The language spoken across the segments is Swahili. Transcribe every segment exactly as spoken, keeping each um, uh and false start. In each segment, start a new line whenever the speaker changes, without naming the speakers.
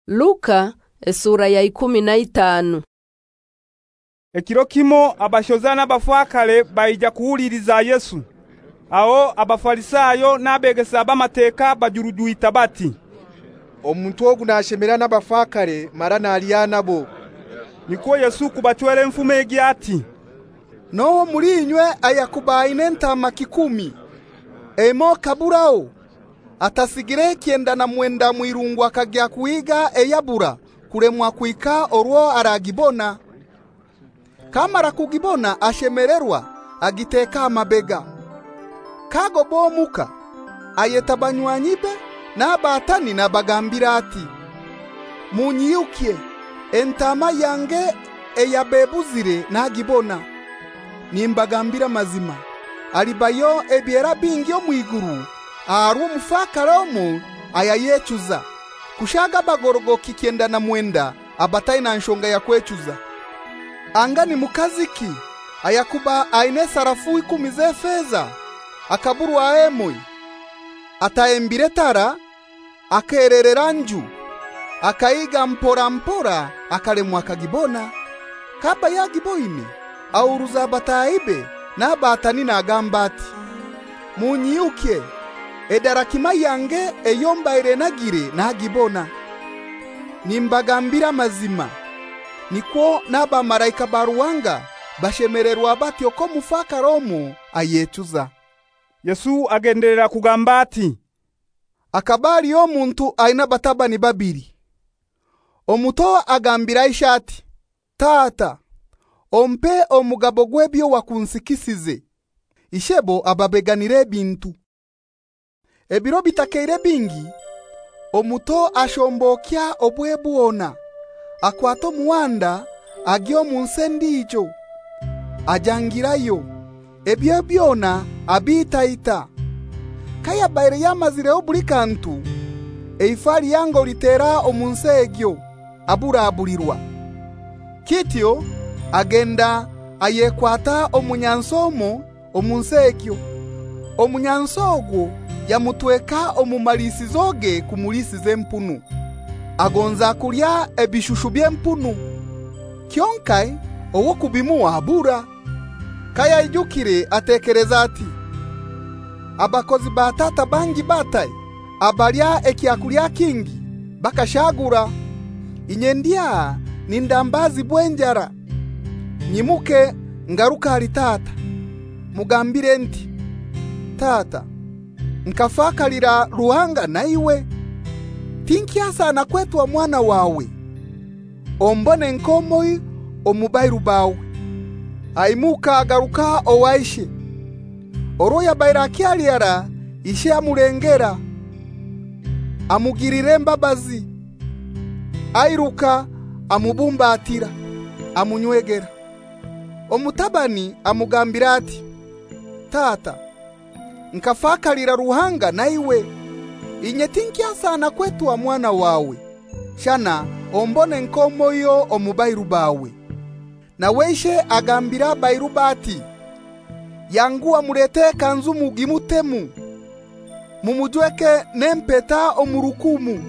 Luka esura ya ikumi na itanu.
Ekiro kimo abashoza n'abafakale bayija kuwuliriza Yesu. Aho abafarisayo n'abegesa b'amateka bajurujuita bati,
omuntu ogu nashemera n'abafakale mara naliya nabo.
Niko Yesu kubatwera enfumo egi ati,
no muri inywe ayakubaine ntama kikumi emo kaburao atasigire kienda na mwenda mwirungu akagya kuiga eyabura kuremwa kuika orwo aragibona. Kamara kugibona ashemererwa agiteka amabega. Kago bomuka ayetabanywanyibe n'abatani n'abagambira ati, munyiyukie entama yange eyabebuzire nagibona. Nimbagambira mazima alibayo ebyera bingi omwiguru aru mufakara omu ayayechuza kushaga bagorogo kikienda na mwenda abatai na nshonga ya kwechuza. Angani mukaziki ayakuba aine sarafu ikumi ze feza akaburu aemoi ataembire tara akererera nju akaiga mpora mpora akalemwa akagibona. Kaba yagiboine auruza bataibe na batani na gambati, munyiyukie edarakima yange eyomba irenagire nagibona. Nimbagambira mazima niko naba maraika baruwanga bashemererwa bati oko mufakara omu ayechuza.
Yesu agenderera kugamba ati,
akabali omuntu aina batabani babiri. Omuto agambira ishati, tata ompe omugabo gwebyo wakunsikisize. Ishebo ababeganire bintu. Ebiro bitakeire bingi omuto ashombokya obwebuona akwato muwanda agyo munsendi ijo ajangirayo ebyo byona abitaita kaya baire yamazire obulikantu eifali yango litera omunsegyo aburabulirwa. Kityo agenda ayekwata omunyansomo omunsegyo. Omunyansogo yamutweka omumalisizoge kumulisize mpunu. Agonza kulya ebishushu by'empunu. Kyonkai owo kubimu abura. Kaya ijukire atekereza ati, abakozi batata bangi batai abalya ekyakulya kingi bakashagura. Inyendia nindambazi bwenjara. Nyimuke ngaruka ali tata mugambire nti, tata nkafakalira ruhanga na iwe tinkiasa na kwetu wa mwana wawe ombone nkomoi omubairu bawe. Aimuka agaruka owaishe oroya bairaki aliara ishe amurengera amugirire mbabazi. Airuka amubumba atira amunywegera. Omutabani amugambira ati, tata nkafakalira ruhanga na iwe inyetinkiasa na kwetu wa mwana wawe shana ombone nkomoyo omubairu bawe. Na weishe agambira bairu bati, yangu amurete kanzu mugimutemu mumujweke nempeta omurukumu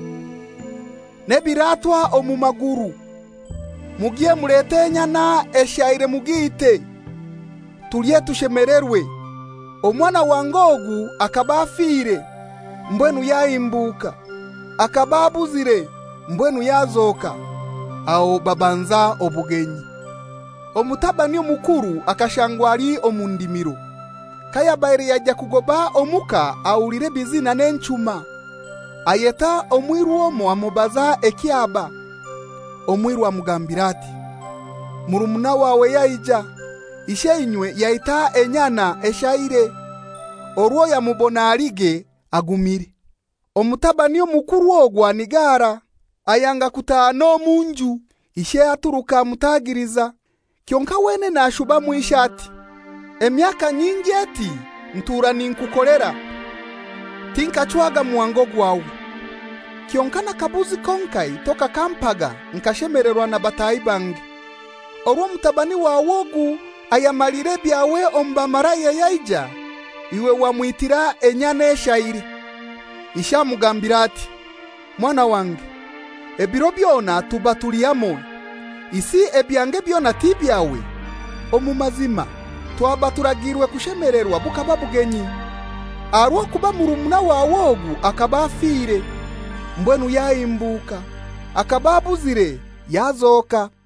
nebiratwa omumaguru mugie murete nyana eshaire mugite tulye tushemererwe. Omwana wangogu akabafire mbwenu yaimbuka akababuzire mbwenu yazoka ao babanza obugenyi. Omutabani omukuru akashangwali omundimiro. Kaya baire yajja kugoba omuka aulire bizina n'enchuma. Ayeta omwiru omo amubaza ekyaba. Omwiru amugambira ati, murumuna wawe yaija ishe inywe yaita enyana eshaire orwo yamubona alige agumire. Omutabani omukuru ogwa nigara ayanga kutano munju ishe aturuka mutagiriza. Kyonka wene nashuba muishati, emyaka nyingi eti ntura ninkukolera tinkachwaga muwango gwawe. Kyonka na kabuzi konkai toka kampaga nkashemererwa na batai bangi. Orwo mutabani wa wogu ayamalire byawe omba maraya yaija iwe wamwitira enyane eshairi. Isha mugambira ati, mwana wange
ebiro byona tuba tuliyamo. Isi ebyange byona tibyawe. Omumazima twaba turagirwe kushemererwa bukaba bugenyi. Arwo kuba murumuna wawogu akaba afire, mbwenu yaimbuka, akaba abuzire yazoka.